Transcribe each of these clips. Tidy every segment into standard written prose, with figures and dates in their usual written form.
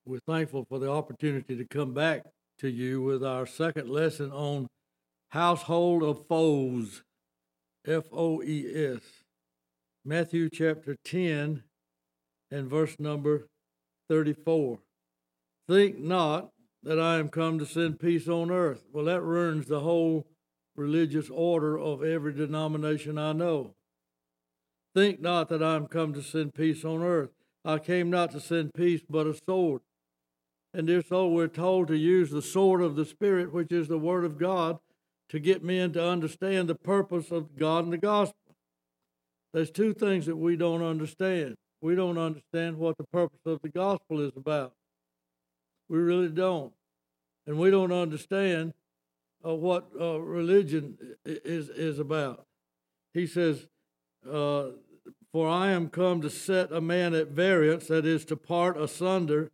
We're thankful for the opportunity to come back to you with our second lesson on household of foes, F-O-E-S. Matthew chapter 10 and verse number 34. Think not that I am come to send peace on earth. Well, that ruins the whole religious order of every denomination I know. Think not that I am come to send peace on earth. I came not to send peace, but a sword. And dear soul, we're told to use the sword of the Spirit, which is the Word of God, to get men to understand the purpose of God and the gospel. There's two things that we don't understand. We don't understand what the purpose of the gospel is about. We really don't. And we don't understand what religion is about. He says, for I am come to set a man at variance, that is, to part asunder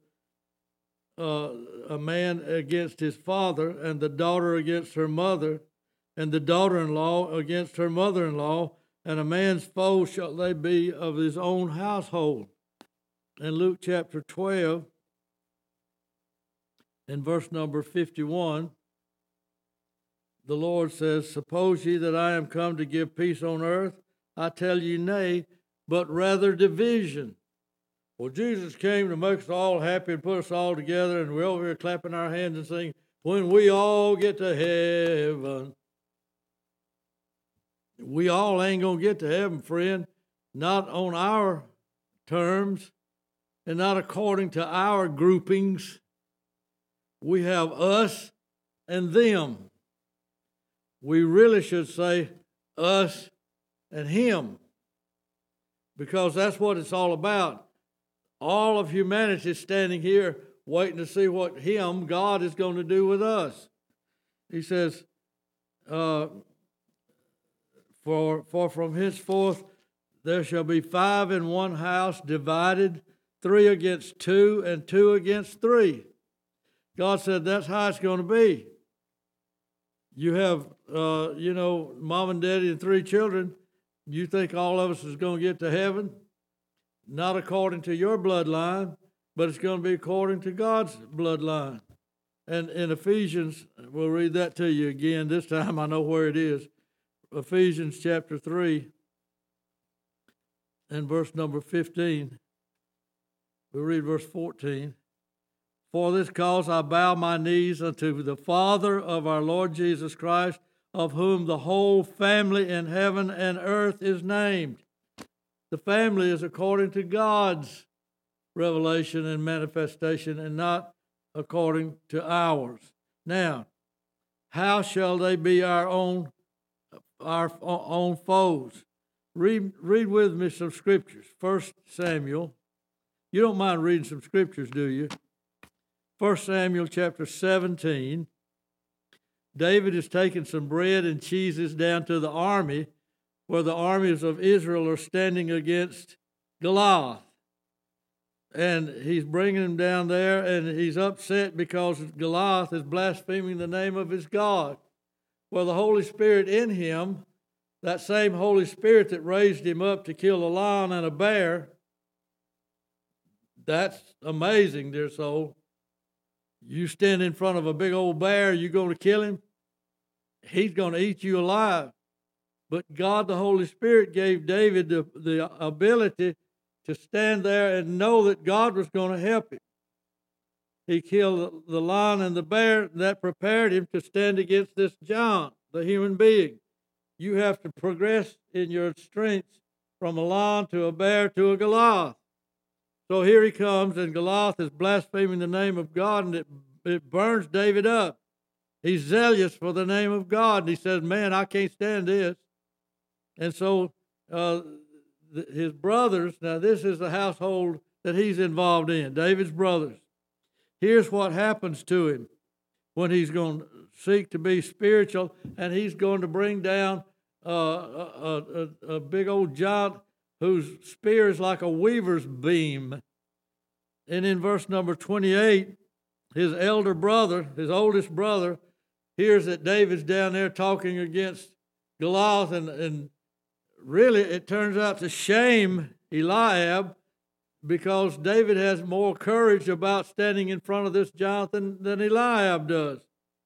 a man against his father, and the daughter against her mother, and the daughter-in-law against her mother-in-law, and a man's foe shall they be of his own household. In Luke chapter 12, in verse number 51, the Lord says, suppose ye that I am come to give peace on earth? I tell you nay, but rather division. Well, Jesus came to make us all happy and put us all together, and we're over here clapping our hands and saying, when we all get to heaven. We all ain't going to get to heaven, friend, not on our terms and not according to our groupings. We have us and them. We really should say us and him, because that's what it's all about. All of humanity is standing here waiting to see what him, God, is going to do with us. He says, for from henceforth there shall be 5 in one house divided, 3 against 2, and 2 against 3. God said that's how it's going to be. You have, mom and daddy and 3 children. You think all of us is going to get to heaven? Not according to your bloodline, but it's going to be according to God's bloodline. And in Ephesians, we'll read that to you again. This time I know where it is. Ephesians chapter 3 and verse number 15. We'll read verse 14. For this cause I bow my knees unto the Father of our Lord Jesus Christ, of whom the whole family in heaven and earth is named. The family is according to God's revelation and manifestation, and not according to ours. Now, how shall they be our own foes? Read with me some scriptures. 1 Samuel. You don't mind reading some scriptures, do you? 1 Samuel chapter 17. David is taking some bread and cheeses down to the army, where the armies of Israel are standing against Goliath. And he's bringing them down there, and he's upset because Goliath is blaspheming the name of his God. Well, the Holy Spirit in him, that same Holy Spirit that raised him up to kill a lion and a bear, that's amazing, dear soul. You stand in front of a big old bear, you going to kill him? He's going to eat you alive. But God, the Holy Spirit, gave David the ability to stand there and know that God was going to help him. He killed the lion and the bear. That prepared him to stand against this giant, the human being. You have to progress in your strength from a lion to a bear to a Goliath. So here he comes, and Goliath is blaspheming the name of God, and it burns David up. He's zealous for the name of God, and he says, man, I can't stand this. And so his brothers, now this is the household that he's involved in, David's brothers. Here's what happens to him when he's going to seek to be spiritual, and he's going to bring down a big old giant whose spear is like a weaver's beam. And in verse number 28, his elder brother, his oldest brother, hears that David's down there talking against Goliath, and really it turns out to shame Eliab because David has more courage about standing in front of this giant than Eliab does.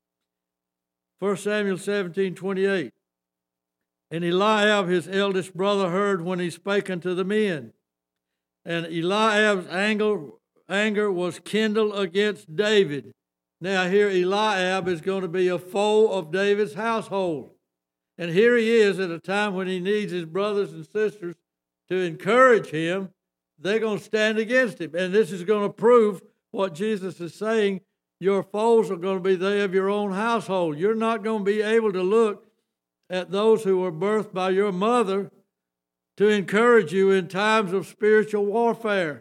1 Samuel 17:28. And Eliab, his eldest brother, heard when he spake unto the men. And Eliab's anger was kindled against David. Now here Eliab is going to be a foe of David's household. And here he is at a time when he needs his brothers and sisters to encourage him. They're going to stand against him. And this is going to prove what Jesus is saying. Your foes are going to be they of your own household. You're not going to be able to look at those who were birthed by your mother to encourage you in times of spiritual warfare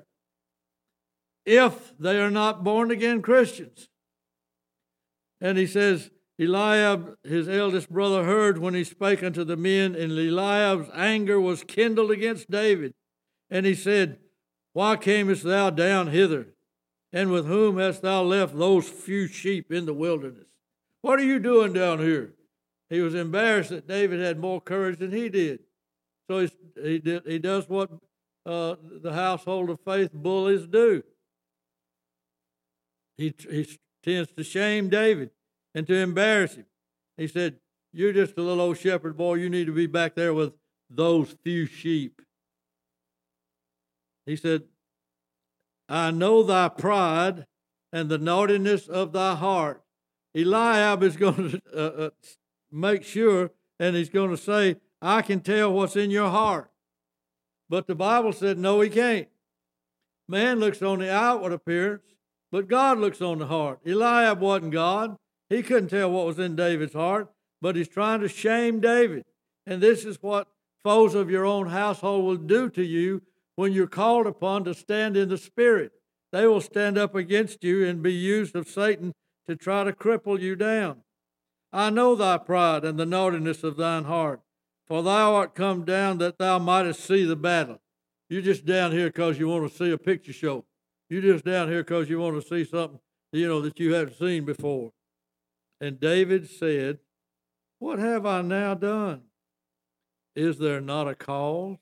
if they are not born again Christians. And he says, Eliab, his eldest brother, heard when he spake unto the men, and Eliab's anger was kindled against David. And he said, Why camest thou down hither? And with whom hast thou left those few sheep in the wilderness? What are you doing down here? He was embarrassed that David had more courage than he did. So he does what the household of faith bullies do. He tends to shame David and to embarrass him. He said, You're just a little old shepherd boy. You need to be back there with those few sheep. He said, I know thy pride and the naughtiness of thy heart. Eliab is going to make sure, and he's going to say, I can tell what's in your heart. But the Bible said, no, he can't. Man looks on the outward appearance, but God looks on the heart. Eliab wasn't God. He couldn't tell what was in David's heart, but he's trying to shame David. And this is what foes of your own household will do to you when you're called upon to stand in the Spirit. They will stand up against you and be used of Satan to try to cripple you down. I know thy pride and the naughtiness of thine heart, for thou art come down that thou mightest see the battle. You're just down here because you want to see a picture show. You're just down here because you want to see something, that you haven't seen before. And David said, What have I now done? Is there not a cause?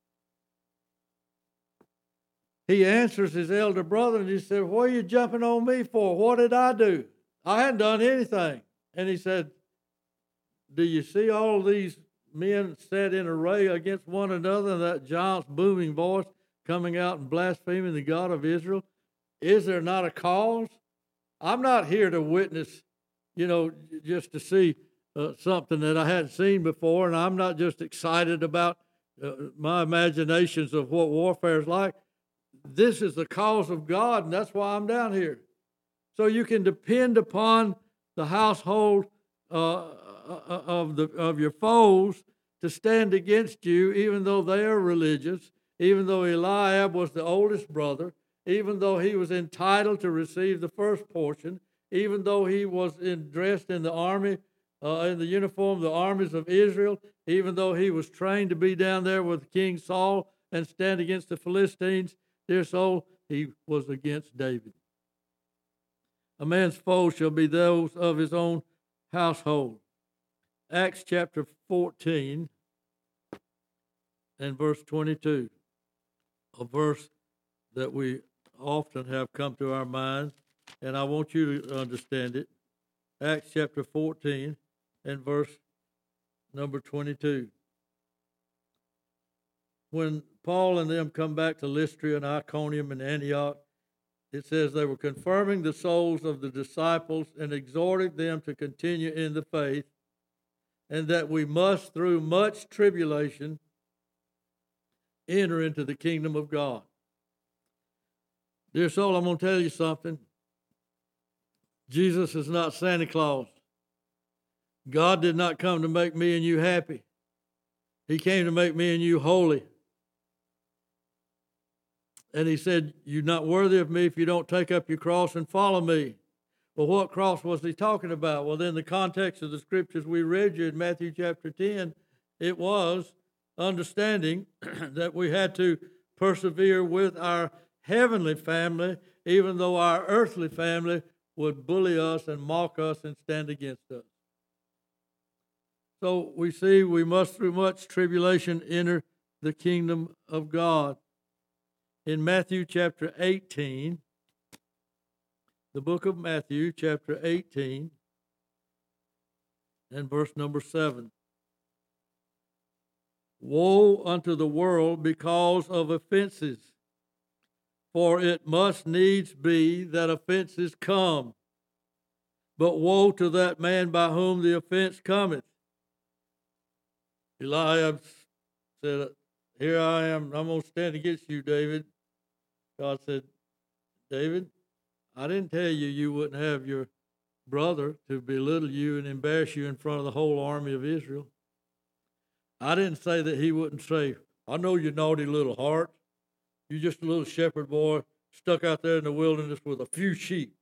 He answers his elder brother and he said, What are you jumping on me for? What did I do? I hadn't done anything. And he said, Do you see all these men set in array against one another, and that giant's booming voice coming out and blaspheming the God of Israel? Is there not a cause? I'm not here to witness, just to see something that I hadn't seen before, and I'm not just excited about my imaginations of what warfare is like. This is the cause of God, and that's why I'm down here. So you can depend upon the household of your foes to stand against you, even though they are religious, even though Eliab was the oldest brother, even though he was entitled to receive the first portion, even though he was dressed in the army, in the uniform of the armies of Israel, even though he was trained to be down there with King Saul and stand against the Philistines, dear soul, he was against David. A man's foes shall be those of his own household. Acts chapter 14 and verse 22, a verse that we often have come to our minds, and I want you to understand it. Acts chapter 14 and verse number 22. When Paul and them come back to Lystra and Iconium and Antioch, it says they were confirming the souls of the disciples and exhorting them to continue in the faith, and that we must, through much tribulation, enter into the kingdom of God. Dear soul, I'm going to tell you something. Jesus is not Santa Claus. God did not come to make me and you happy. He came to make me and you holy. And he said, You're not worthy of me if you don't take up your cross and follow me. Well, what cross was he talking about? Well, in the context of the scriptures we read you in Matthew chapter 10, it was understanding that we had to persevere with our heavenly family, even though our earthly family would bully us and mock us and stand against us. So we see we must, through much tribulation, enter the kingdom of God. in Matthew chapter 18, the book of Matthew chapter 18, and verse number 7. Woe unto the world because of offenses, for it must needs be that offenses come. But woe to that man by whom the offense cometh. Eliab said, here I am, I'm going to stand against you, David. God said, David, I didn't tell you you wouldn't have your brother to belittle you and embarrass you in front of the whole army of Israel. I didn't say that he wouldn't say, I know your naughty little heart. You're just a little shepherd boy stuck out there in the wilderness with a few sheep.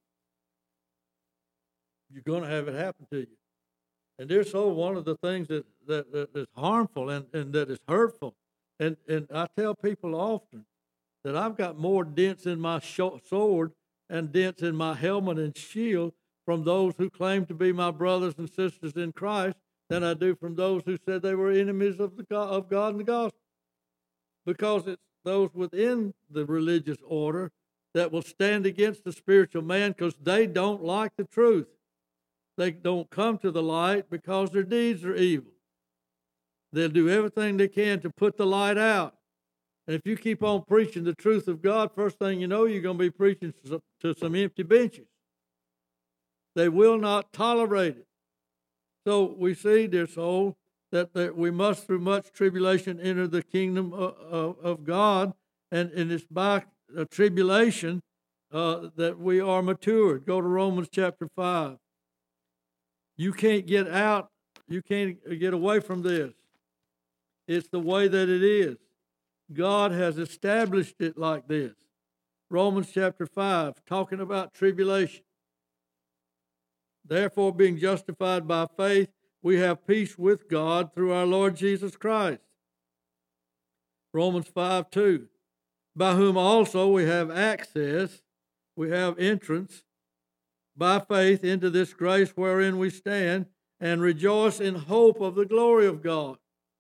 You're going to have it happen to you. And there's so one of the things that is harmful and that is hurtful. And I tell people often that I've got more dents in my sword and dents in my helmet and shield from those who claim to be my brothers and sisters in Christ than I do from those who said they were enemies of God and the gospel. Because it's those within the religious order that will stand against the spiritual man because they don't like the truth. They don't come to the light because their deeds are evil. They'll do everything they can to put the light out. And if you keep on preaching the truth of God, first thing you know, you're going to be preaching to some empty benches. They will not tolerate it. So we see, dear soul, that we must through much tribulation enter the kingdom of God, and it's by tribulation that we are matured. Go to Romans chapter 5. You can't get out, you can't get away from this. It's the way that it is. God has established it like this. Romans chapter 5, talking about tribulation. Therefore, being justified by faith, we have peace with God through our Lord Jesus Christ. Romans 5:2, by whom also we have access, we have entrance by faith into this grace wherein we stand and rejoice in hope of the glory of God.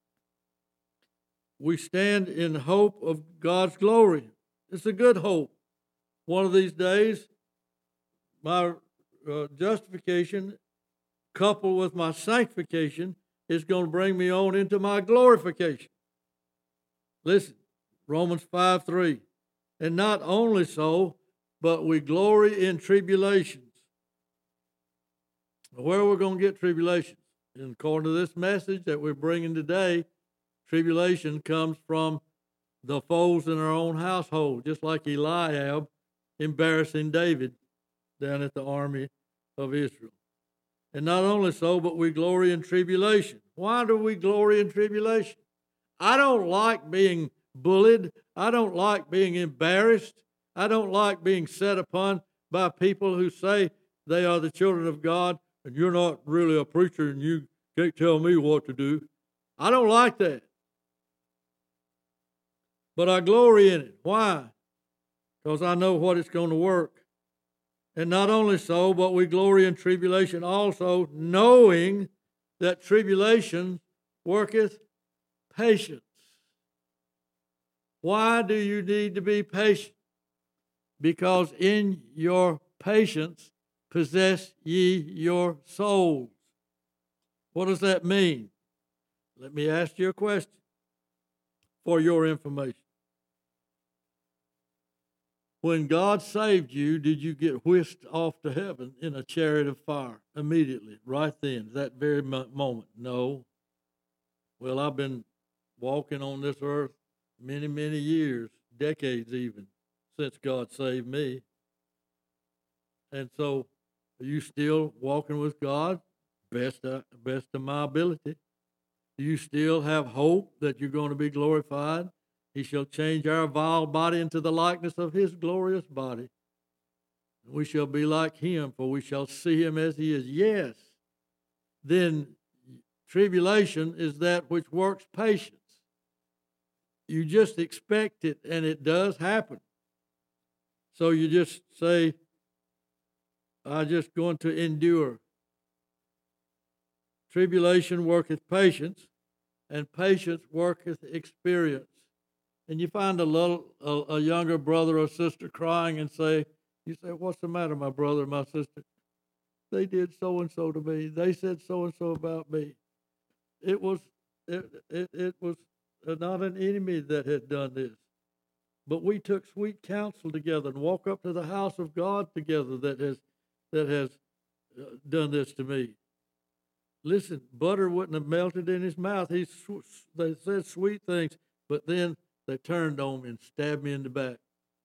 We stand in hope of God's glory. It's a good hope. One of these days, my justification coupled with my sanctification is going to bring me on into my glorification. Listen, Romans 5:3. And not only so, but we glory in tribulations. Where are we going to get tribulations? And according to this message that we're bringing today, tribulation comes from the foes in our own household, just like Eliab embarrassing David down at the army of Israel. And not only so, but we glory in tribulation. Why do we glory in tribulation? I don't like being bullied. I don't like being embarrassed. I don't like being set upon by people who say they are the children of God and you're not really a preacher and you can't tell me what to do. I don't like that. But I glory in it. Why? Because I know what it's going to work. And not only so, but we glory in tribulation also, knowing that tribulation worketh patience. Why do you need to be patient? Because in your patience possess ye your souls. What does that mean? Let me ask you a question for your information. When God saved you, did you get whisked off to heaven in a chariot of fire immediately, right then, that very moment? No. Well, I've been walking on this earth many, many years, decades even, since God saved me. And so, are you still walking with God? Best of my ability. Do you still have hope that you're going to be glorified? He shall change our vile body into the likeness of his glorious body. We shall be like him, for we shall see him as he is. Yes. Then tribulation is that which works patience. You just expect it, and it does happen. So you just say, I'm just going to endure. Tribulation worketh patience, and patience worketh experience. and you find a younger brother or sister crying and you say, what's the matter, my brother, my sister? They did so and so to me. They said so and so about me. It was not an enemy that had done this, but we took sweet counsel together and walk up to the house of God together that has done this to me. Listen, butter wouldn't have melted in his mouth. They said sweet things, but then they turned on me and stabbed me in the back.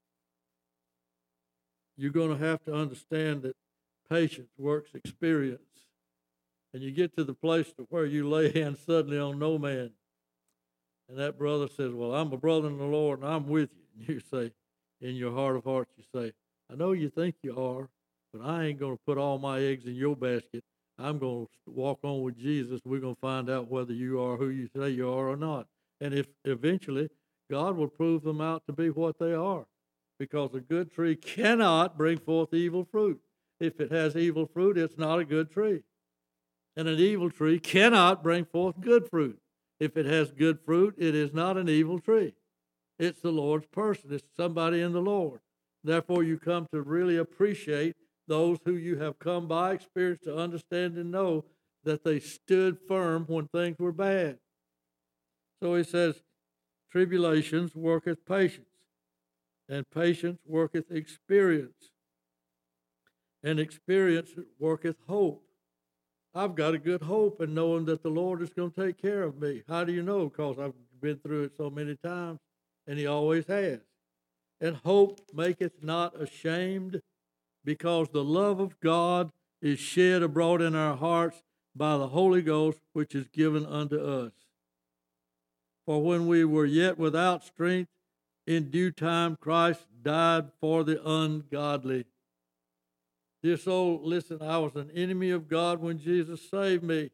You're going to have to understand that patience works experience. And you get to the place to where you lay hands suddenly on no man. And that brother says, well, I'm a brother in the Lord and I'm with you. And you say, in your heart of hearts, you say, I know you think you are, but I ain't going to put all my eggs in your basket. I'm going to walk on with Jesus. We're going to find out whether you are who you say you are or not. And if eventually God will prove them out to be what they are, because a good tree cannot bring forth evil fruit. If it has evil fruit, it's not a good tree. And an evil tree cannot bring forth good fruit. If it has good fruit, it is not an evil tree. It's the Lord's person. It's somebody in the Lord. Therefore, you come to really appreciate those who you have come by experience to understand and know that they stood firm when things were bad. So he says, tribulations worketh patience, and patience worketh experience, and experience worketh hope. I've got a good hope in knowing that the Lord is going to take care of me. How do you know? Because I've been through it so many times, and he always has. And hope maketh not ashamed, because the love of God is shed abroad in our hearts by the Holy Ghost, which is given unto us. For when we were yet without strength, in due time Christ died for the ungodly. Dear soul, listen, I was an enemy of God when Jesus saved me.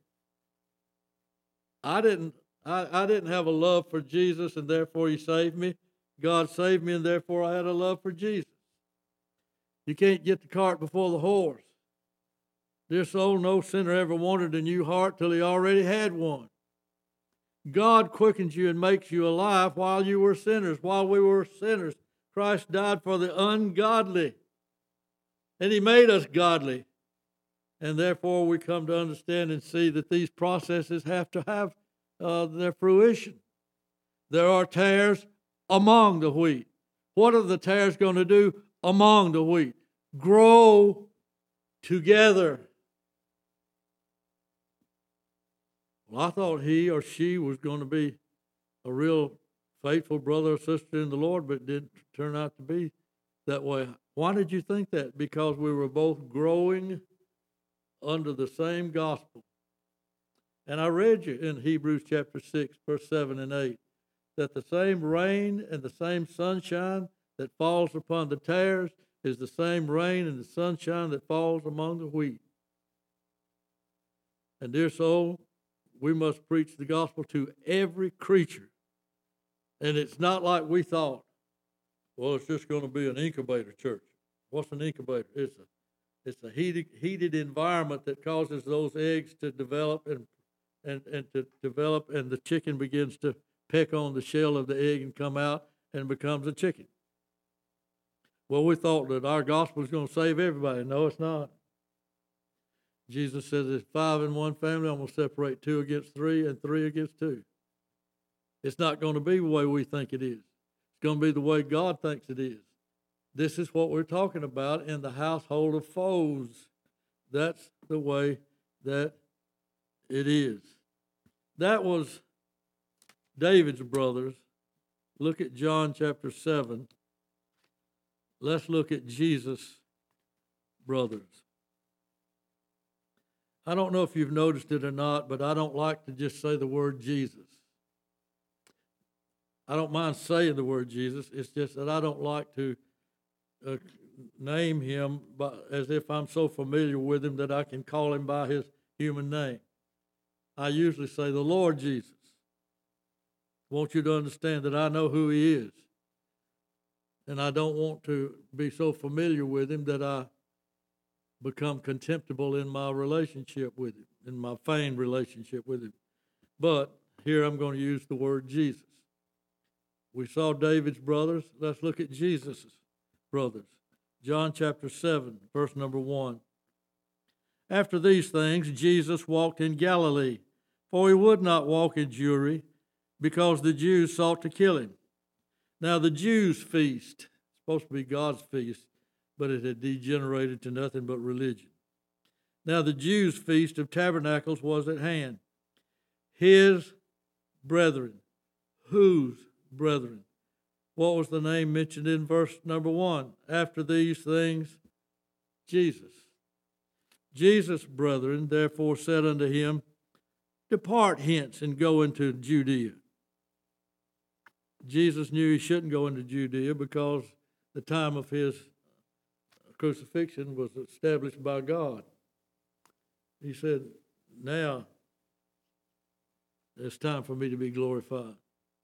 I didn't have a love for Jesus and therefore he saved me. God saved me and therefore I had a love for Jesus. You can't get the cart before the horse. Dear soul, no sinner ever wanted a new heart till he already had one. God quickens you and makes you alive while you were sinners. While we were sinners, Christ died for the ungodly. And he made us godly. And therefore we come to understand and see that these processes have to have their fruition. There are tares among the wheat. What are the tares going to do among the wheat? Grow together. Well, I thought he or she was going to be a real faithful brother or sister in the Lord, but it didn't turn out to be that way. Why did you think that? Because we were both growing under the same gospel. And I read you in Hebrews chapter 6, verse 7 and 8, that the same rain and the same sunshine that falls upon the tares is the same rain and the sunshine that falls among the wheat. And dear soul, we must preach the gospel to every creature. And it's not like we thought, well, it's just going to be an incubator church. What's an incubator? It's a heated environment that causes those eggs to develop and to develop, and the chicken begins to peck on the shell of the egg and come out and becomes a chicken. Well, we thought that our gospel is going to save everybody. No, it's not. Jesus says there's 5 in one family. I'm going to separate 2 against 3 and 3 against 2. It's not going to be the way we think it is. It's going to be the way God thinks it is. This is what we're talking about in the household of foes. That's the way that it is. That was David's brothers. Look at John chapter 7. Let's look at Jesus' brothers. I don't know if you've noticed it or not, but I don't like to just say the word Jesus. I don't mind saying the word Jesus. It's just that I don't like to name him as if I'm so familiar with him that I can call him by his human name. I usually say the Lord Jesus. I want you to understand that I know who he is. And I don't want to be so familiar with him that I become contemptible in my relationship with him, in my feigned relationship with him. But here I'm going to use the word Jesus. We saw David's brothers. Let's look at Jesus' brothers. John chapter 7, verse number 1. After these things, Jesus walked in Galilee, for he would not walk in Jewry, because the Jews sought to kill him. Now the Jews' feast, supposed to be God's feast, but it had degenerated to nothing but religion. Now the Jews' feast of tabernacles was at hand. His brethren. Whose brethren? What was the name mentioned in verse number 1? After these things, Jesus. Jesus' brethren therefore said unto him, Depart hence and go into Judea. Jesus knew he shouldn't go into Judea because the time of his crucifixion was established by God. He said, now it's time for me to be glorified.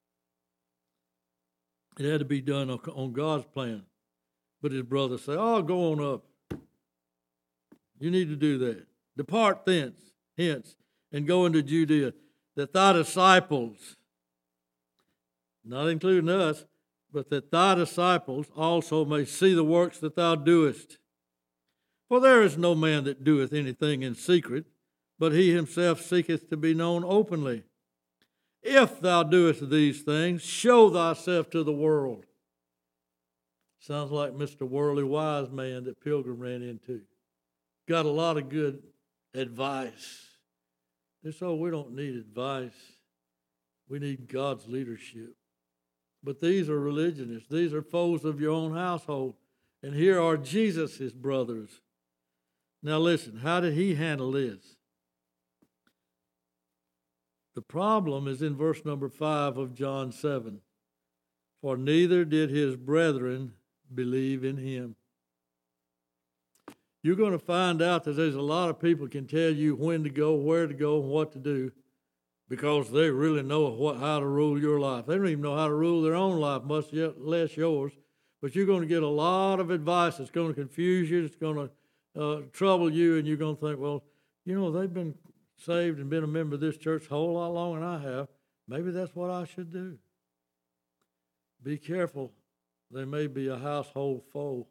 It had to be done on God's plan. But his brothers say, oh, go on up. You need to do that. Depart hence, and go into Judea, that thy disciples, not including us, but that thy disciples also may see the works that thou doest. For there is no man that doeth anything in secret, but he himself seeketh to be known openly. If thou doest these things, show thyself to the world. Sounds like Mr. Worldly Wise Man that Pilgrim ran into. Got a lot of good advice. So we don't need advice. We need God's leadership. But these are religionists. These are foes of your own household. And here are Jesus' brothers. Now listen, how did he handle this? The problem is in verse number 5 of John 7. For neither did his brethren believe in him. You're going to find out that there's a lot of people can tell you when to go, where to go, and what to do because they really know how to rule your life. They don't even know how to rule their own life, much less yours. But you're going to get a lot of advice that's going to confuse you, it's going to trouble you, and you're going to think, well, they've been saved and been a member of this church a whole lot longer than I have. Maybe that's what I should do. Be careful. They may be a household foe.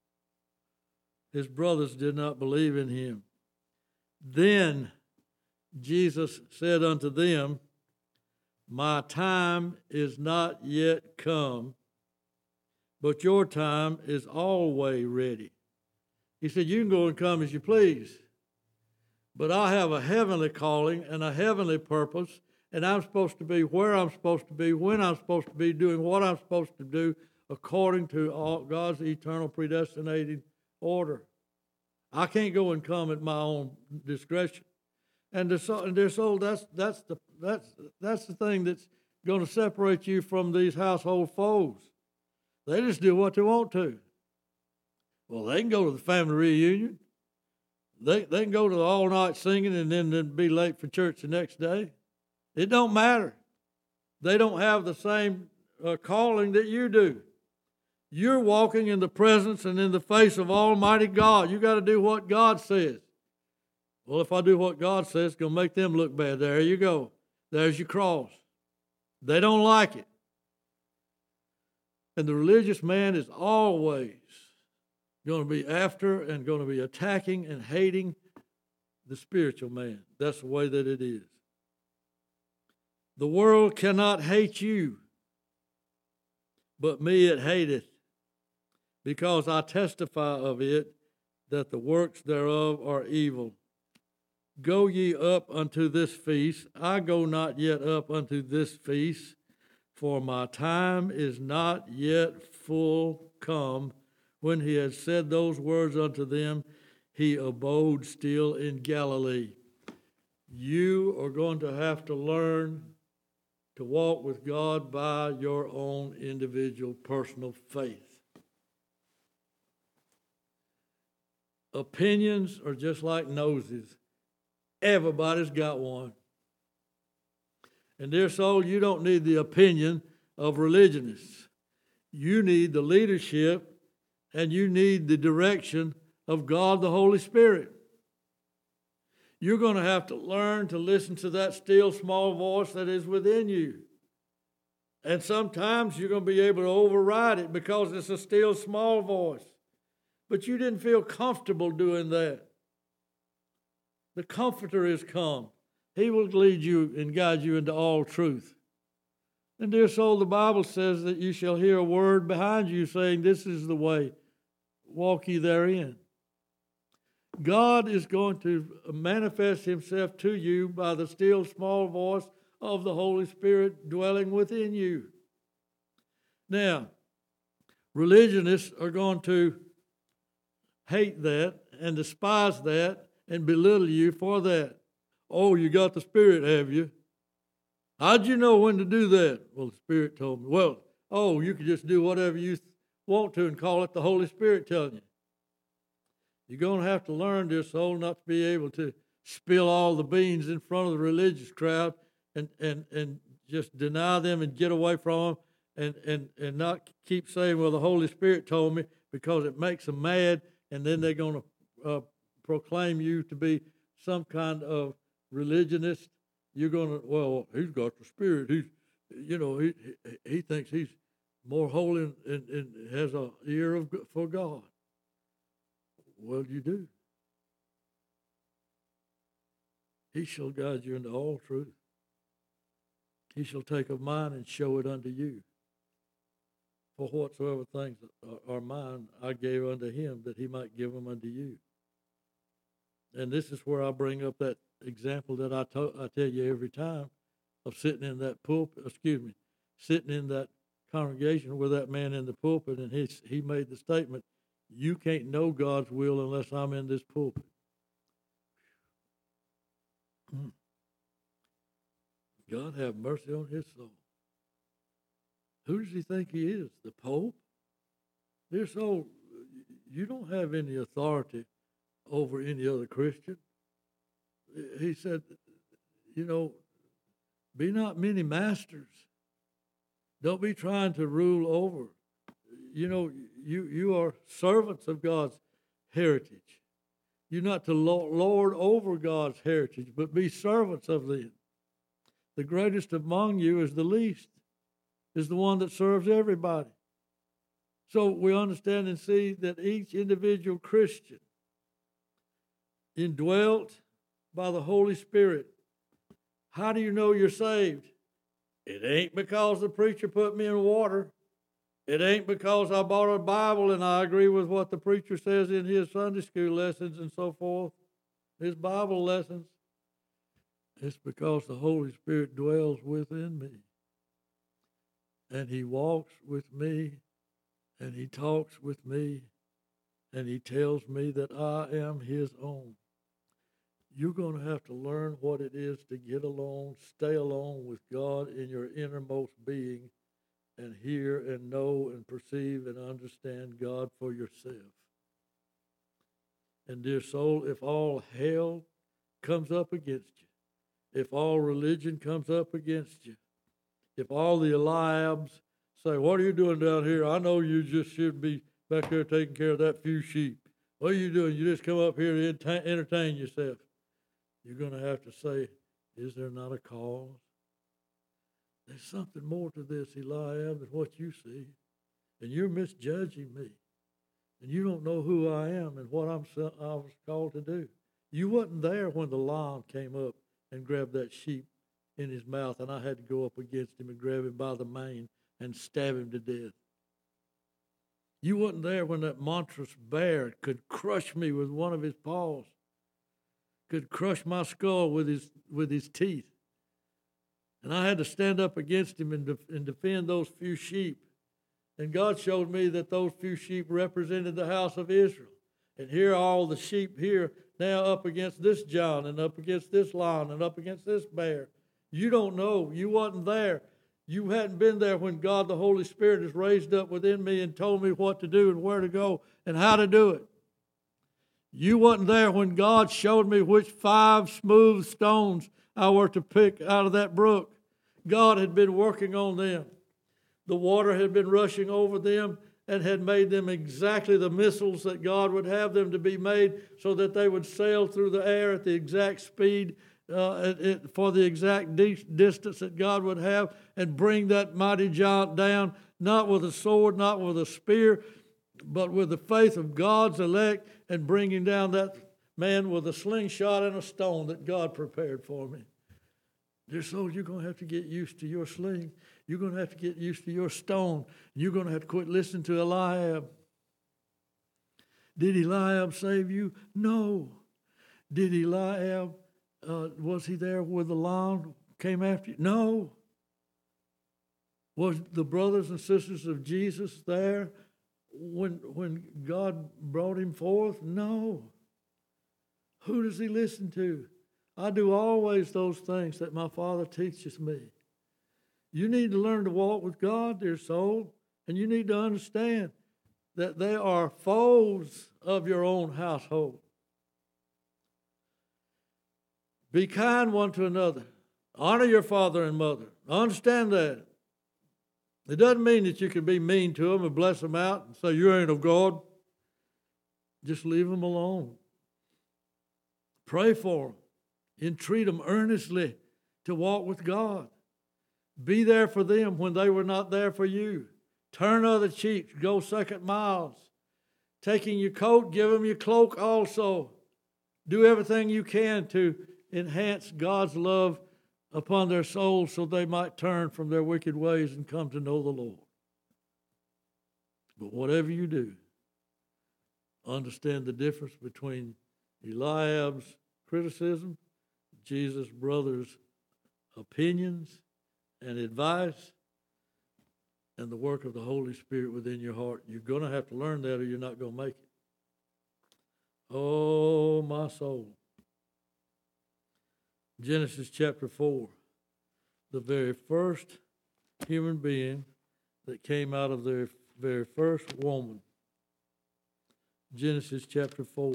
His brothers did not believe in him. Then Jesus said unto them, My time is not yet come, but your time is always ready. He said, you can go and come as you please, but I have a heavenly calling and a heavenly purpose, and I'm supposed to be where I'm supposed to be, when I'm supposed to be, doing what I'm supposed to do according to God's eternal predestinated order. I can't go and come at my own discretion. And dear soul, that's the thing that's going to separate you from these household foes. They just do what they want to. Well, they can go to the family reunion. They can go to the all-night singing and then be late for church the next day. It don't matter. They don't have the same calling that you do. You're walking in the presence and in the face of Almighty God. You got to do what God says. Well, if I do what God says, it's going to make them look bad. There you go. There's your cross. They don't like it. And the religious man is always going to be after and going to be attacking and hating the spiritual man. That's the way that it is. The world cannot hate you, but me it hateth, because I testify of it that the works thereof are evil. Go ye up unto this feast. I go not yet up unto this feast, for my time is not yet full come. When he had said those words unto them, he abode still in Galilee. You are going to have to learn to walk with God by your own individual personal faith. Opinions are just like noses. Everybody's got one. And dear soul, you don't need the opinion of religionists. You need the leadership and you need the direction of God the Holy Spirit. You're going to have to learn to listen to that still small voice that is within you. And sometimes you're going to be able to override it because it's a still small voice. But you didn't feel comfortable doing that. The Comforter is come. He will lead you and guide you into all truth. And dear soul, the Bible says that you shall hear a word behind you saying, this is the way, walk ye therein. God is going to manifest himself to you by the still small voice of the Holy Spirit dwelling within you. Now, religionists are going to hate that and despise that and belittle you for that. Oh, you got the Spirit, have you? How'd you know when to do that? Well, the Spirit told me. Well, you could just do whatever you want to and call it the Holy Spirit telling you. You're going to have to learn, dear soul, not to be able to spill all the beans in front of the religious crowd and just deny them and get away from them and not keep saying, well, the Holy Spirit told me, because it makes them mad, and then they're going to proclaim you to be some kind of religionist. You're going to, well, he's got the Spirit. He thinks he's more holy and has an ear for God. Well, you do. He shall guide you into all truth. He shall take of mine and show it unto you. For whatsoever things are mine, I gave unto him, that he might give them unto you. And this is where I bring up that example that I tell you every time of sitting in that sitting in that congregation with that man in the pulpit, and he made the statement, you can't know God's will unless I'm in this pulpit. God have mercy on his soul. Who does he think he is? The Pope? Dear soul, you don't have any authority over any other Christian. He said, be not many masters. Don't be trying to rule over. You are servants of God's heritage. You're not to lord over God's heritage, but be servants of them. The greatest among you is the least, is the one that serves everybody. So we understand and see that each individual Christian, indwelt by the Holy Spirit. How do you know you're saved? It ain't because the preacher put me in water. It ain't because I bought a Bible and I agree with what the preacher says in his Sunday school lessons and so forth, his Bible lessons. It's because the Holy Spirit dwells within me. And he walks with me, and he talks with me, and he tells me that I am his own. You're going to have to learn what it is to get alone, stay alone with God in your innermost being, and hear and know and perceive and understand God for yourself. And dear soul, if all hell comes up against you, if all religion comes up against you, if all the Eliabs say, what are you doing down here? I know you just should be back there taking care of that few sheep. What are you doing? You just come up here to entertain yourself. You're going to have to say, is there not a cause? There's something more to this, Eliab, than what you see. And you're misjudging me. And you don't know who I am and what I was called to do. You wasn't there when the lion came up and grabbed that sheep in his mouth, and I had to go up against him and grab him by the mane and stab him to death. You wasn't there when that monstrous bear could crush me with one of his paws, could crush my skull with his teeth. And I had to stand up against him and defend those few sheep. And God showed me that those few sheep represented the house of Israel. And here are all the sheep here now up against this giant and up against this lion and up against this bear. You don't know. You wasn't there. You hadn't been there when God, the Holy Spirit, is raised up within me and told me what to do and where to go and how to do it. You wasn't there when God showed me which 5 smooth stones I were to pick out of that brook. God had been working on them. The water had been rushing over them and had made them exactly the missiles that God would have them to be made, so that they would sail through the air at the exact speed for the exact distance that God would have, and bring that mighty giant down, not with a sword, not with a spear, but with the faith of God's elect, and bringing down that man with a slingshot and a stone that God prepared for me. Dear soul, you're going to have to get used to your sling. You're going to have to get used to your stone. You're going to have to quit listening to Eliab. Did Eliab save you? No. Did Eliab, was he there when the lion came after you? No. Was the brothers and sisters of Jesus there when God brought him forth? No. Who does he listen to? I do always those things that my Father teaches me. You need to learn to walk with God, dear soul, and you need to understand that they are foes of your own household. Be kind one to another. Honor your father and mother. Understand that. It doesn't mean that you can be mean to them and bless them out and say, you ain't of God. Just leave them alone. Pray for them. Entreat them earnestly to walk with God. Be there for them when they were not there for you. Turn other cheeks. Go second miles. Taking your coat, give them your cloak also. Do everything you can to enhance God's love upon their souls so they might turn from their wicked ways and come to know the Lord. But whatever you do, understand the difference between Eliab's criticism, Jesus' brother's opinions and advice, and the work of the Holy Spirit within your heart. You're going to have to learn that or you're not going to make it. Oh, my soul. Genesis chapter 4, the very first human being that came out of the very first woman. Genesis chapter 4.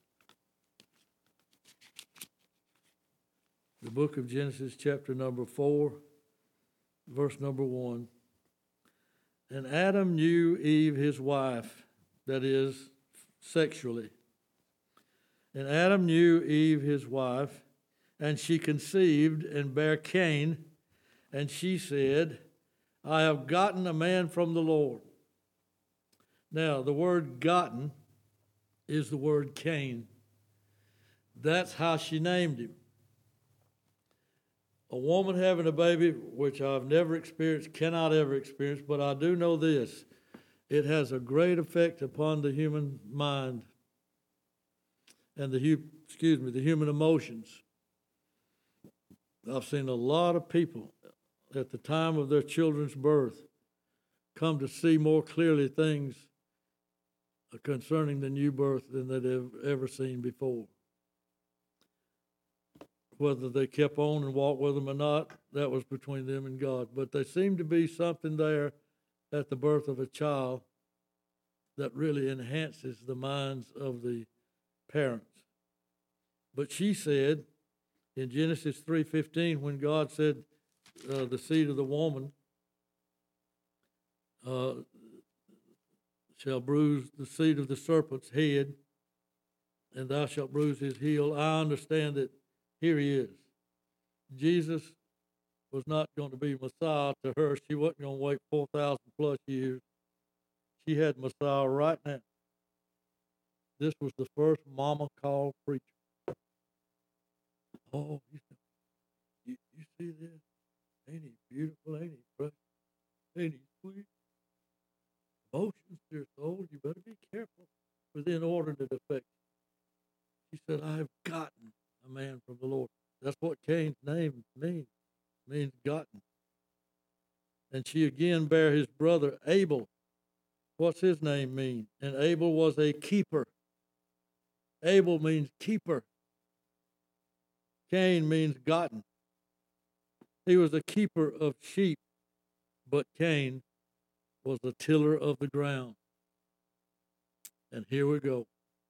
The book of Genesis chapter number 4, verse number 1. And Adam knew Eve his wife, that is, sexually. And Adam knew Eve his wife, and she conceived and bare Cain, and she said, I have gotten a man from the Lord. Now, the word gotten is the word Cain. That's how she named him. A woman having a baby, which I've never experienced, cannot ever experience, but I do know this. It has a great effect upon the human mind and the human emotions. I've seen a lot of people at the time of their children's birth come to see more clearly things concerning the new birth than they'd ever seen before. Whether they kept on and walked with them or not, that was between them and God. But there seemed to be something there at the birth of a child that really enhances the minds of the parents. But she said in Genesis 3:15, when God said the seed of the woman shall bruise the seed of the serpent's head, and thou shalt bruise his heel, I understand that here he is. Jesus was not going to be Messiah to her. She wasn't going to wait 4,000 plus years. She had Messiah right now. This was the first mama called preacher. Oh, you see this? Ain't he beautiful? Ain't he precious? Ain't he sweet? Emotions, dear soul, you better be careful with inordinate affection. She said, I have gotten a man from the Lord. That's what Cain's name means gotten. And she again bare his brother Abel. What's his name mean? And Abel was a keeper. Abel means keeper. Cain means gotten. He was a keeper of sheep, but Cain was a tiller of the ground. And here we go.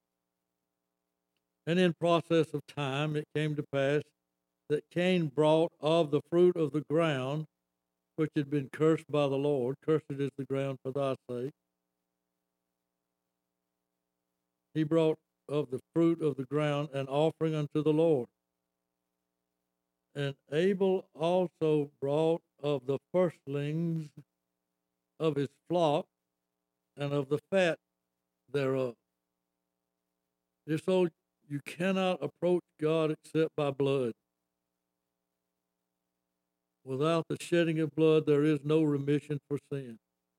And in process of time, it came to pass that Cain brought of the fruit of the ground, which had been cursed by the Lord. Cursed is the ground for thy sake. He brought of the fruit of the ground an offering unto the Lord. And Abel also brought of the firstlings of his flock and of the fat thereof. This so you cannot approach God except by blood. Without the shedding of blood, there is no remission for sin.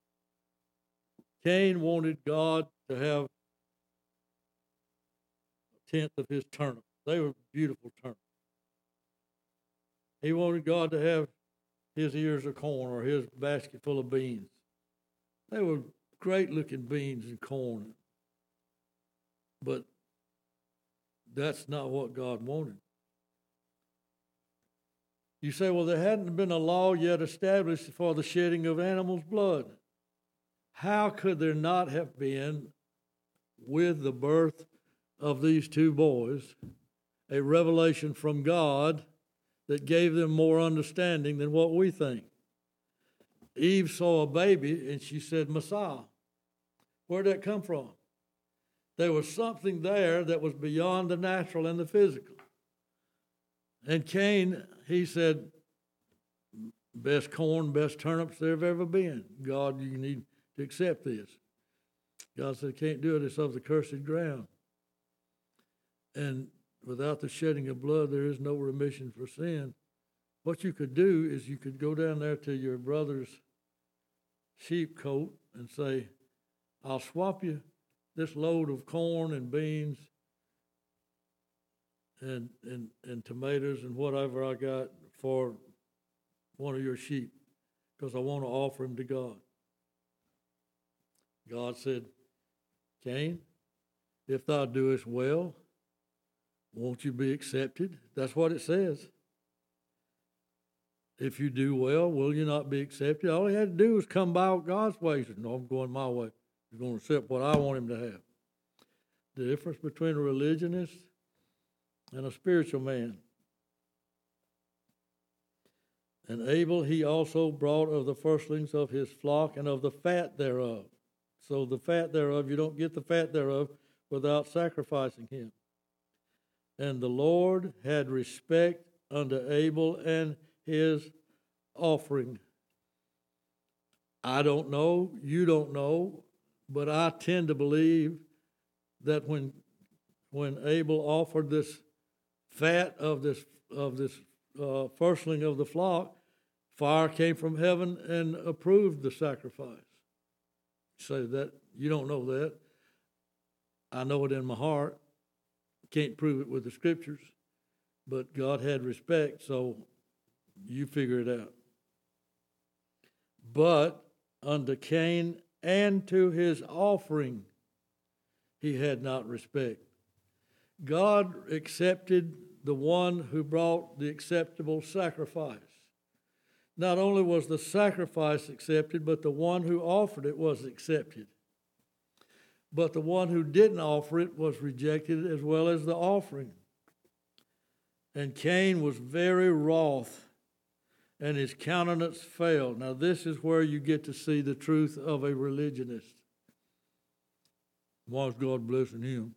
Cain wanted God to have a tenth of his turnips. They were beautiful turnips. He wanted God to have his ears of corn or his basket full of beans. They were great looking beans and corn. But that's not what God wanted. You say, well, there hadn't been a law yet established for the shedding of animals' blood. How could there not have been, with the birth of these two boys, a revelation from God that gave them more understanding than what we think? Eve saw a baby and she said, Messiah. Where'd that come from? There was something there that was beyond the natural and the physical. And Cain, he said, best corn, best turnips there have ever been. God, you need to accept this. God said, can't do it. It's of the cursed ground. And without the shedding of blood, there is no remission for sin. What you could do is you could go down there to your brother's sheep cote and say, I'll swap you this load of corn and beans and tomatoes and whatever I got for one of your sheep, because I want to offer him to God. God said, Cain, if thou doest well, won't you be accepted? That's what it says. If you do well, will you not be accepted? All he had to do was come by God's way. He said, no, I'm going my way. He's going to accept what I want him to have. The difference between a religionist and a spiritual man. And Abel, he also brought of the firstlings of his flock and of the fat thereof. So the fat thereof, you don't get the fat thereof without sacrificing him. And the Lord had respect unto Abel and his offering. I don't know, you don't know, but I tend to believe that when Abel offered this fat of this firstling of the flock, fire came from heaven and approved the sacrifice. Say that you don't know that. I know it in my heart. Can't prove it with the scriptures, but God had respect, so you figure it out. But unto Cain and to his offering he had not respect. God accepted the one who brought the acceptable sacrifice. Not only was the sacrifice accepted, but the one who offered it was accepted. But the one who didn't offer it was rejected, as well as the offering. And Cain was very wroth, and his countenance fell. Now this is where you get to see the truth of a religionist. Why is God blessing him?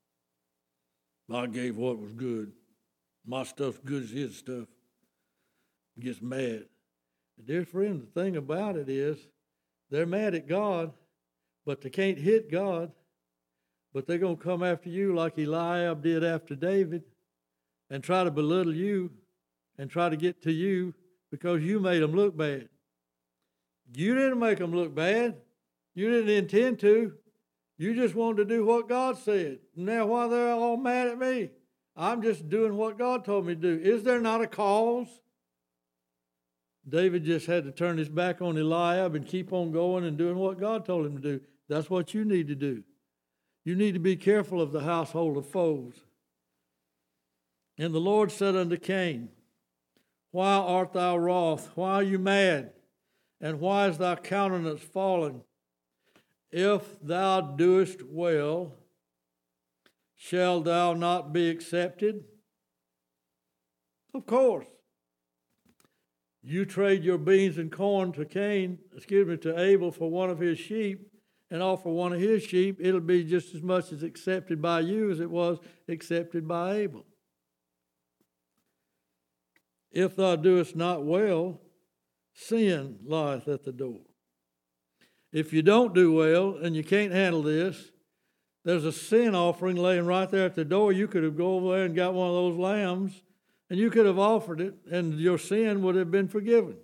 I gave what was good. My stuff's good as his stuff. He gets mad. Dear friend, the thing about it is, they're mad at God, but they can't hit God. But they're going to come after you like Eliab did after David and try to belittle you and try to get to you because you made them look bad. You didn't make them look bad. You didn't intend to. You just wanted to do what God said. Now why they're all mad at me? I'm just doing what God told me to do. Is there not a cause? David just had to turn his back on Eliab and keep on going and doing what God told him to do. That's what you need to do. You need to be careful of the household of foes. And the Lord said unto Cain, why art thou wroth? Why are you mad? And why is thy countenance fallen? If thou doest well, shall thou not be accepted? Of course. You trade your beans and corn to Abel for one of his sheep, and offer one of his sheep, it'll be just as much as accepted by you as it was accepted by Abel. If thou doest not well, sin lieth at the door. If you don't do well and you can't handle this, there's a sin offering laying right there at the door. You could have gone over there and got one of those lambs, and you could have offered it, and your sin would have been forgiven.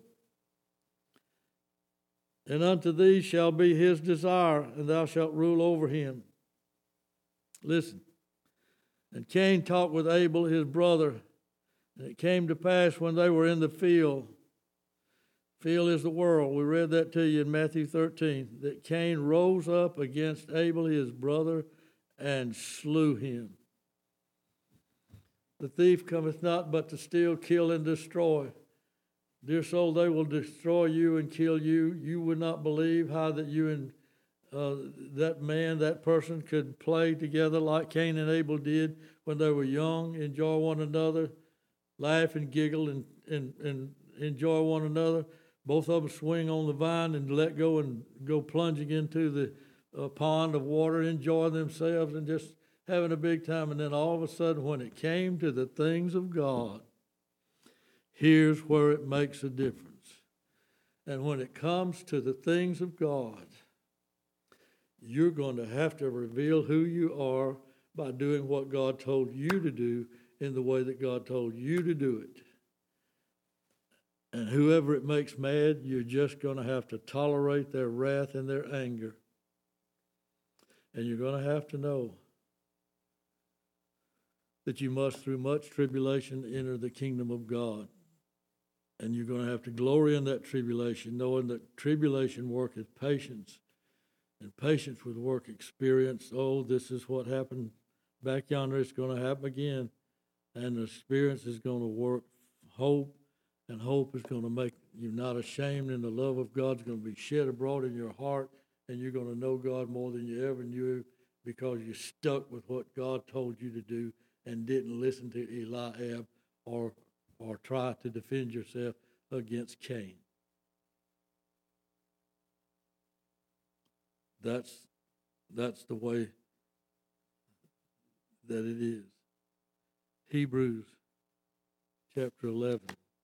And unto thee shall be his desire, and thou shalt rule over him. Listen. And Cain talked with Abel, his brother, and it came to pass when they were in the field. Field is the world. We read that to you in Matthew 13, that Cain rose up against Abel, his brother, and slew him. The thief cometh not but to steal, kill, and destroy. Dear soul, they will destroy you and kill you. You would not believe how that you and that person could play together like Cain and Abel did when they were young, enjoy one another, laugh and giggle and enjoy one another. Both of them swing on the vine and let go and go plunging into the pond of water, enjoy themselves and just having a big time. And then all of a sudden, when it came to the things of God, here's where it makes a difference. And when it comes to the things of God, you're going to have to reveal who you are by doing what God told you to do in the way that God told you to do it. And whoever it makes mad, you're just going to have to tolerate their wrath and their anger. And you're going to have to know that you must, through much tribulation, enter the kingdom of God. And you're going to have to glory in that tribulation, knowing that tribulation worketh patience, and patience with work experience. Oh, this is what happened back yonder. It's going to happen again. And the experience is going to work hope, and hope is going to make you not ashamed, and the love of God is going to be shed abroad in your heart, and you're going to know God more than you ever knew because you stuck with what God told you to do and didn't listen to Eliab or try to defend yourself against Cain. That's the way that it is. Hebrews chapter 11.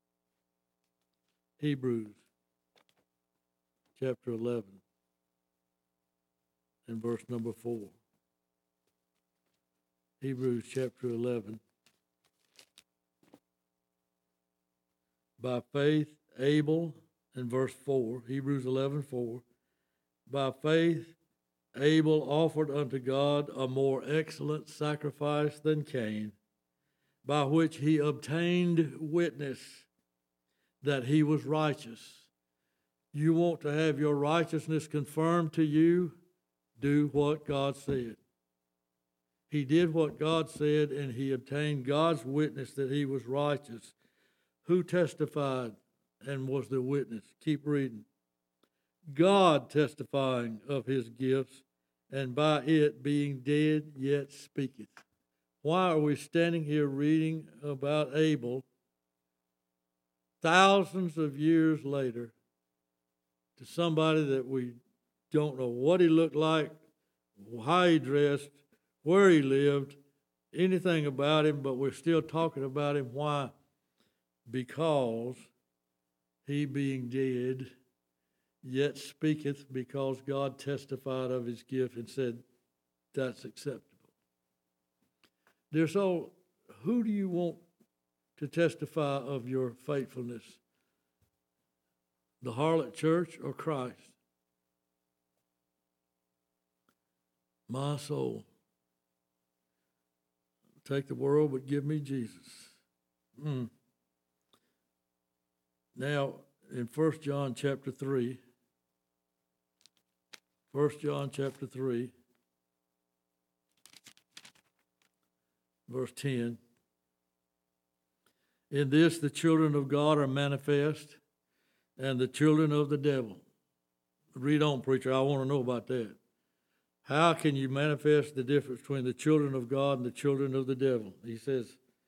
Hebrews chapter 11 and verse number 4. Hebrews chapter 11. By faith, Abel, in verse 4, Hebrews 11:4. By faith, Abel offered unto God a more excellent sacrifice than Cain, by which he obtained witness that he was righteous. You want to have your righteousness confirmed to you? Do what God said. He did what God said, and he obtained God's witness that he was righteous. Who testified and was the witness? Keep reading. God testifying of his gifts, and by it being dead yet speaketh. Why are we standing here reading about Abel thousands of years later to somebody that we don't know what he looked like, how he dressed, where he lived, anything about him, but we're still talking about him? Why? Because he being dead yet speaketh, because God testified of his gift and said that's acceptable. Dear soul, who do you want to testify of your faithfulness? The harlot church or Christ? My soul, take the world but give me Jesus. Now, in 1 John chapter 3, 1 John chapter 3, verse 10, in this the children of God are manifest, and the children of the devil. Read on, preacher, I want to know about that. How can you manifest the difference between the children of God and the children of the devil? He says,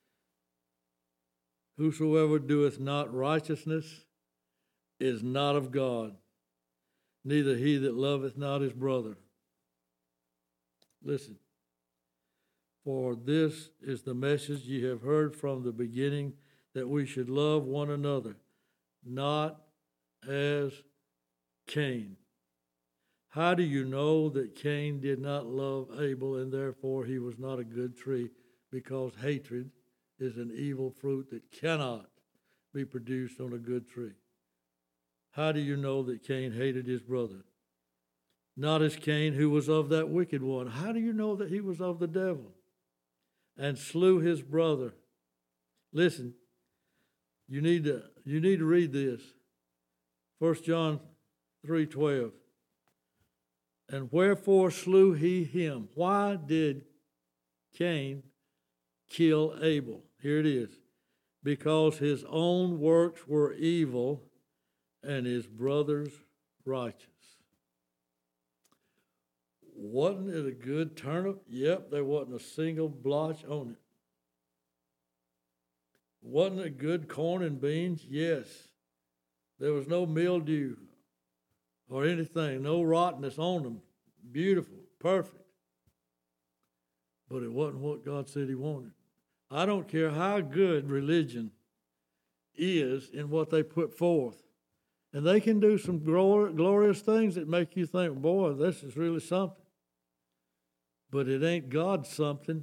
whosoever doeth not righteousness is not of God, neither he that loveth not his brother. Listen, for this is the message ye have heard from the beginning, that we should love one another, not as Cain. How do you know that Cain did not love Abel and therefore he was not a good tree? Because hatred is an evil fruit that cannot be produced on a good tree. How do you know that Cain hated his brother? Not as Cain, who was of that wicked one. How do you know that he was of the devil and slew his brother? Listen, you need to read this. 1 John 3:12. And wherefore slew he him? Why did Cain kill Abel? Here it is. Because his own works were evil and his brother's righteous. Wasn't it a good turnip? Yep, there wasn't a single blotch on it. Wasn't it good corn and beans? Yes. There was no mildew or anything, no rottenness on them. Beautiful, perfect. But it wasn't what God said he wanted. I don't care how good religion is in what they put forth. And they can do some glorious things that make you think, boy, this is really something. But it ain't God something.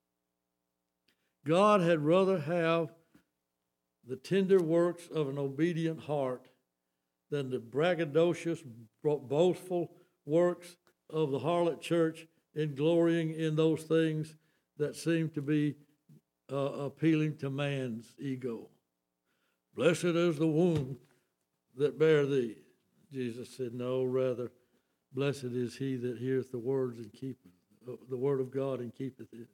God had rather have the tender works of an obedient heart than the braggadocious, boastful works of the harlot church in glorying in those things that seem to be appealing to man's ego. Blessed is the womb that bare thee. Jesus said, no, rather, blessed is he that heareth the words and keepeth the word of God and keepeth it.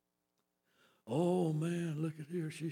Oh man, look at here. She's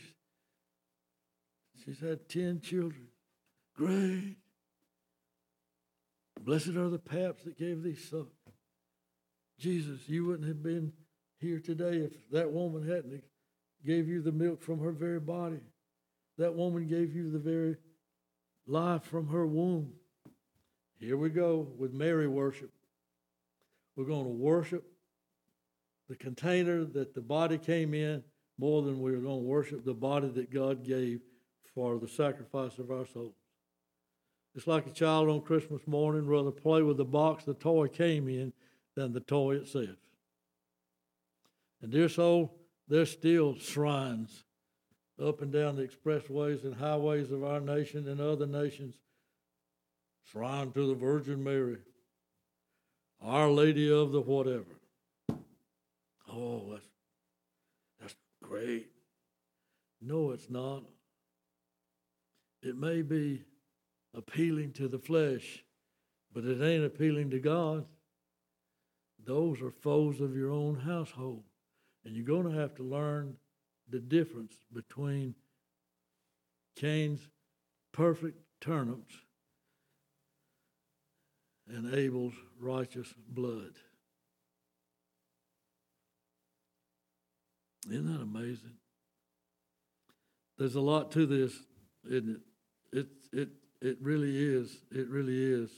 had 10 children. Great. Blessed are the paps that gave thee suck. Jesus, you wouldn't have been here today if that woman hadn't gave you the milk from her very body. That woman gave you the very life from her womb. Here we go with Mary worship. We're going to worship the container that the body came in more than we're going to worship the body that God gave for the sacrifice of our souls. It's like a child on Christmas morning rather play with the box the toy came in than the toy itself. And dear soul, there's still shrines up and down the expressways and highways of our nation and other nations. Shrine to the Virgin Mary, Our Lady of the whatever. Oh, that's great. No, it's not. It may be appealing to the flesh, but it ain't appealing to God. Those are foes of your own household. And you're going to have to learn the difference between Cain's perfect turnips and Abel's righteous blood. Isn't that amazing? There's a lot to this, isn't it? It really is. It really is.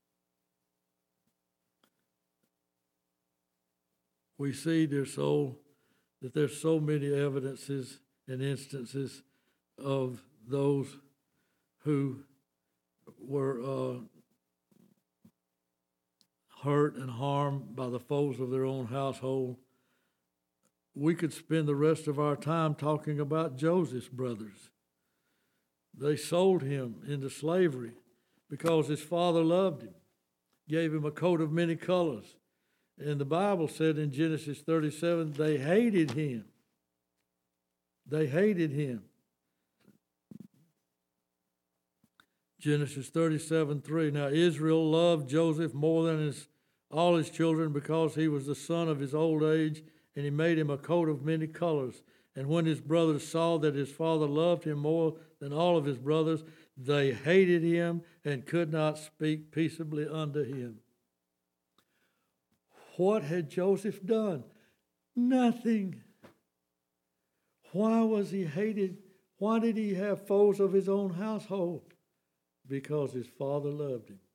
We see, dear soul, that there's so many evidences and instances of those who were hurt and harmed by the foes of their own household. We could spend the rest of our time talking about Joseph's brothers. They sold him into slavery because his father loved him, gave him a coat of many colors. And the Bible said in Genesis 37, they hated him. They hated him. Genesis 37:3. Now Israel loved Joseph more than all his children because he was the son of his old age, and he made him a coat of many colors. And when his brothers saw that his father loved him more than all of his brothers, they hated him and could not speak peaceably unto him. What had Joseph done? Nothing. Why was he hated? Why did he have foes of his own household? Because his father loved him.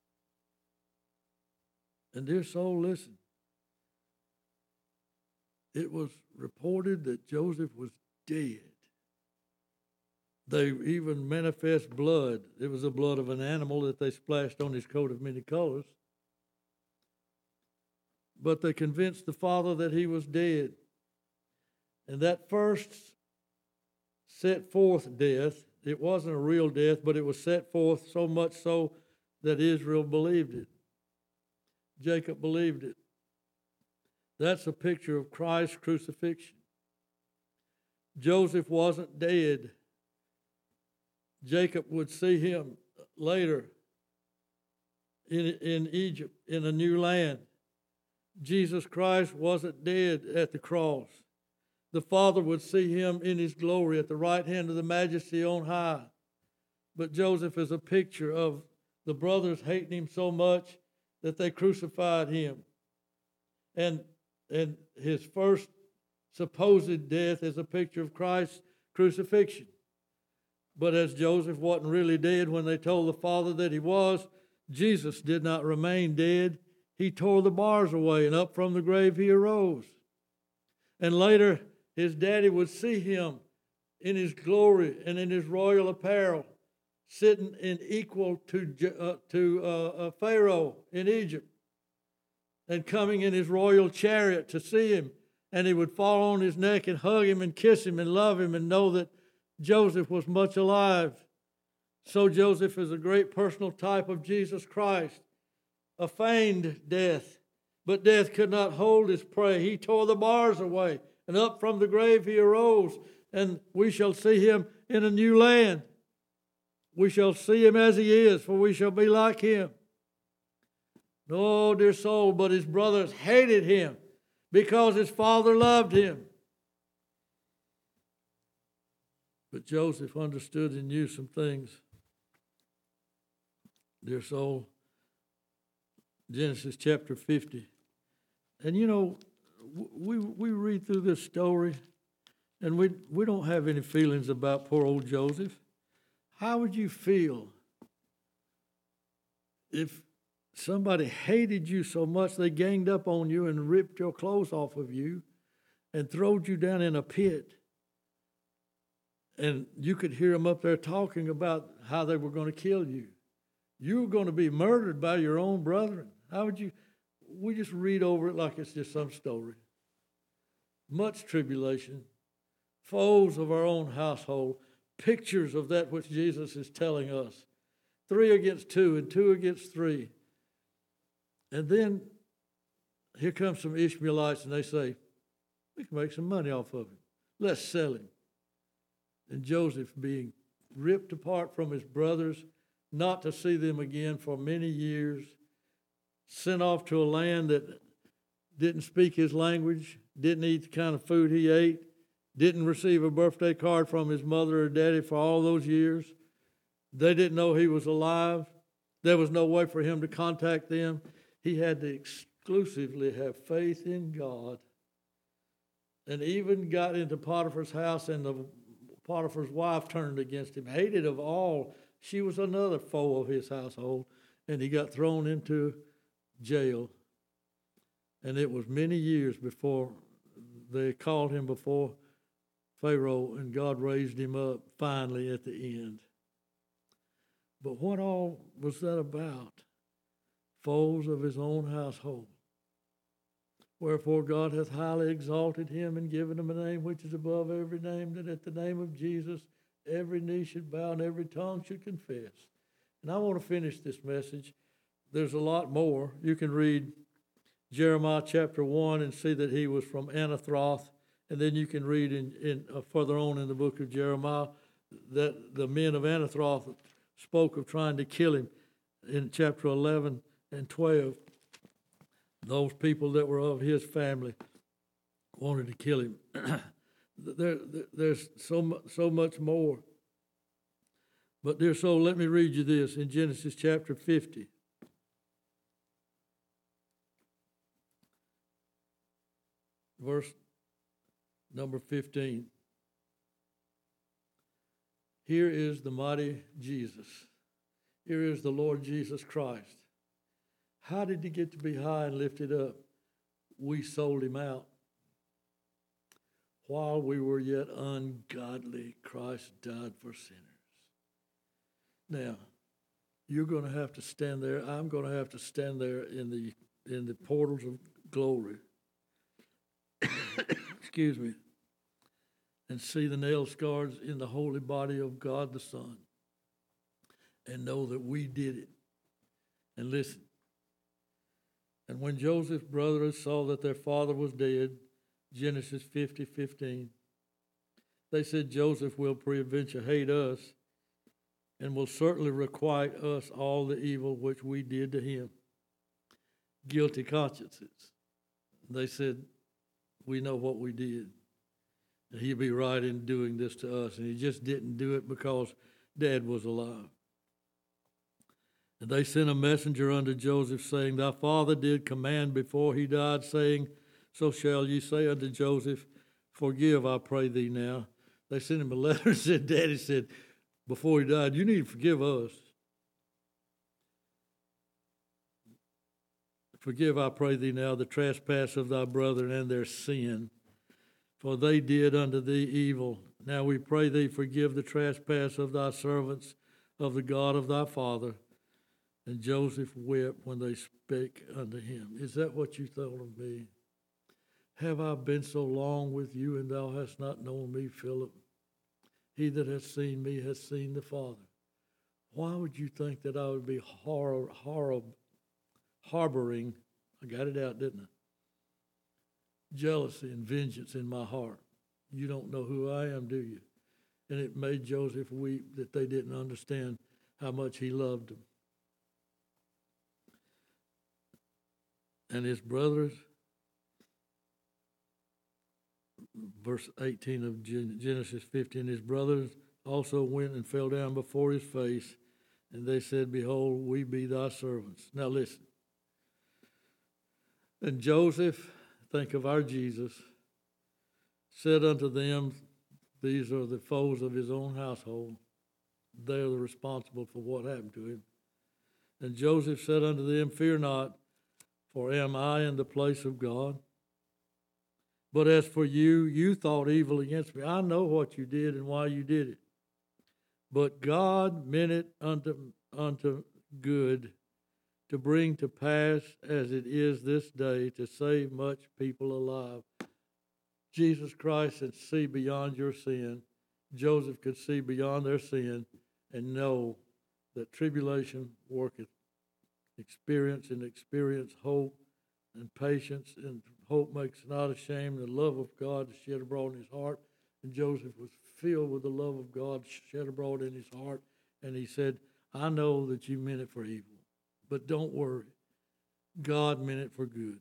And dear soul, listen. it was reported that Joseph was dead. They even manifest blood. It was the blood of an animal that they splashed on his coat of many colors. But they convinced the father that he was dead. And that first set forth death, it wasn't a real death, but it was set forth so much so that Israel believed it. Jacob believed it. That's a picture of Christ's crucifixion. Joseph wasn't dead. Jacob would see him later in Egypt, in a new land. Jesus Christ wasn't dead at the cross. The Father would see him in his glory at the right hand of the Majesty on high. But Joseph is a picture of the brothers hating him so much that they crucified him. And his first supposed death is a picture of Christ's crucifixion. But as Joseph wasn't really dead when they told the Father that he was, Jesus did not remain dead. He tore the bars away, and up from the grave he arose. And later, his daddy would see him in his glory and in his royal apparel, sitting in equal to Pharaoh in Egypt, and coming in his royal chariot to see him. And he would fall on his neck and hug him and kiss him and love him and know that Joseph was much alive. So Joseph is a great personal type of Jesus Christ, a feigned death. But death could not hold his prey. He tore the bars away, and up from the grave he arose, and we shall see him in a new land. We shall see him as he is, for we shall be like him. No, dear soul, but his brothers hated him because his father loved him. But Joseph understood and knew some things. Dear soul, Genesis chapter 50. And you know, we read through this story, and we don't have any feelings about poor old Joseph. How would you feel if somebody hated you so much they ganged up on you and ripped your clothes off of you and throwed you down in a pit? And you could hear them up there talking about how they were going to kill you. You were going to be murdered by your own brethren. How would you? We just read over it like it's just some story. Much tribulation, foes of our own household, pictures of that which Jesus is telling us. 3 against 2 and 2 against 3. And then here comes some Ishmaelites and they say, we can make some money off of him. Let's sell him. And Joseph, being ripped apart from his brothers, not to see them again for many years, sent off to a land that didn't speak his language, didn't eat the kind of food he ate, didn't receive a birthday card from his mother or daddy for all those years. They didn't know he was alive. There was no way for him to contact them. He had to exclusively have faith in God, and even got into Potiphar's house, and Potiphar's wife turned against him, hated of all. She was another foe of his household, and he got thrown into jail. And it was many years before they called him before Pharaoh, and God raised him up finally at the end. But what all was that about? Foes of his own household. Wherefore God hath highly exalted him and given him a name which is above every name, that at the name of Jesus every knee should bow and every tongue should confess. And I want to finish this message. There's a lot more. You can read Jeremiah chapter 1 and see that he was from Anathoth. And then you can read in further on in the book of Jeremiah that the men of Anathoth spoke of trying to kill him in chapter 11 and 12. Those people that were of his family wanted to kill him. There's so much more. But dear soul, let me read you this in Genesis chapter 50. Verse number 15. Here is the mighty Jesus. Here is the Lord Jesus Christ. How did he get to be high and lifted up? We sold him out. while we were yet ungodly, Christ died for sinners. Now, you're going to have to stand there. I'm going to have to stand there in the portals of glory. Excuse me. And see the nail scars in the holy body of God the Son. And know that we did it. And listen. And when Joseph's brothers saw that their father was dead, Genesis 50:15, they said, Joseph will peradventure hate us and will certainly requite us all the evil which we did to him. Guilty consciences. They said, we know what we did. And he'd be right in doing this to us. And he just didn't do it because Dad was alive. And they sent a messenger unto Joseph, saying, Thy father did command before he died, saying, So shall ye say unto Joseph, Forgive, I pray thee now. They sent him a letter and said, Daddy said, before he died, you need to forgive us. Forgive, I pray thee now, the trespass of thy brethren and their sin, for they did unto thee evil. Now we pray thee, forgive the trespass of thy servants, of the God of thy father. And Joseph wept when they spake unto him. Is that what you thought of me? Have I been so long with you, and thou hast not known me, Philip? He that has seen me has seen the Father. Why would you think that I would be harboring, I got it out, didn't I? Jealousy and vengeance in my heart. You don't know who I am, do you? And it made Joseph weep that they didn't understand how much he loved them. And his brothers, verse 18 of Genesis 15, his brothers also went and fell down before his face, and they said, Behold, we be thy servants. Now listen. And Joseph, think of our Jesus, said unto them, these are the foes of his own household. They are responsible for what happened to him. And Joseph said unto them, Fear not, for am I in the place of God? But as for you, you thought evil against me. I know what you did and why you did it. But God meant it unto good, to bring to pass as it is this day, to save much people alive. Jesus Christ could see beyond your sin. Joseph could see beyond their sin and know that tribulation worketh experience hope and patience, and hope makes not ashamed. The love of God is shed abroad in his heart. And Joseph was filled with the love of God shed abroad in his heart. And he said, I know that you meant it for evil, but don't worry. God meant it for good,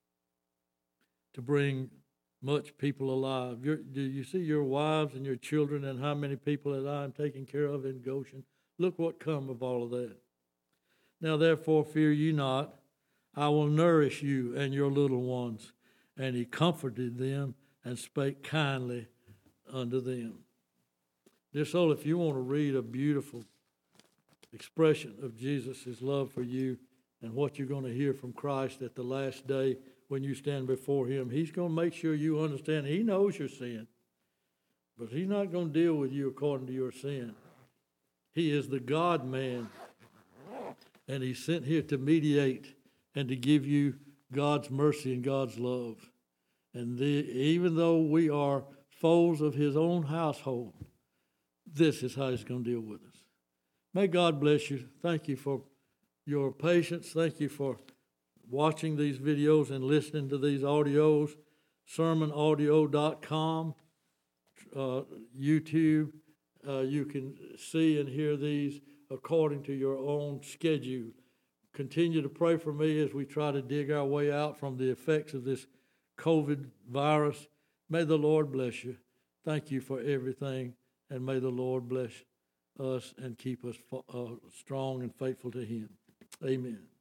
to bring much people alive. Do you see your wives and your children and how many people that I am taking care of in Goshen? Look what come of all of that. Now therefore fear ye not. I will nourish you and your little ones. And he comforted them and spake kindly unto them. Dear soul, if you want to read a beautiful expression of Jesus' love for you and what you're going to hear from Christ at the last day when you stand before him, he's going to make sure you understand. He knows your sin, but he's not going to deal with you according to your sin. He is the God-man, and he's sent here to mediate and to give you God's mercy and God's love. And even though we are foes of his own household, this is how he's going to deal with us. May God bless you. Thank you for your patience. Thank you for watching these videos and listening to these audios. SermonAudio.com, YouTube. You can see and hear these according to your own schedule. Continue to pray for me as we try to dig our way out from the effects of this COVID virus. May the Lord bless you. Thank you for everything, and may the Lord bless us and keep us strong and faithful to him. Amen.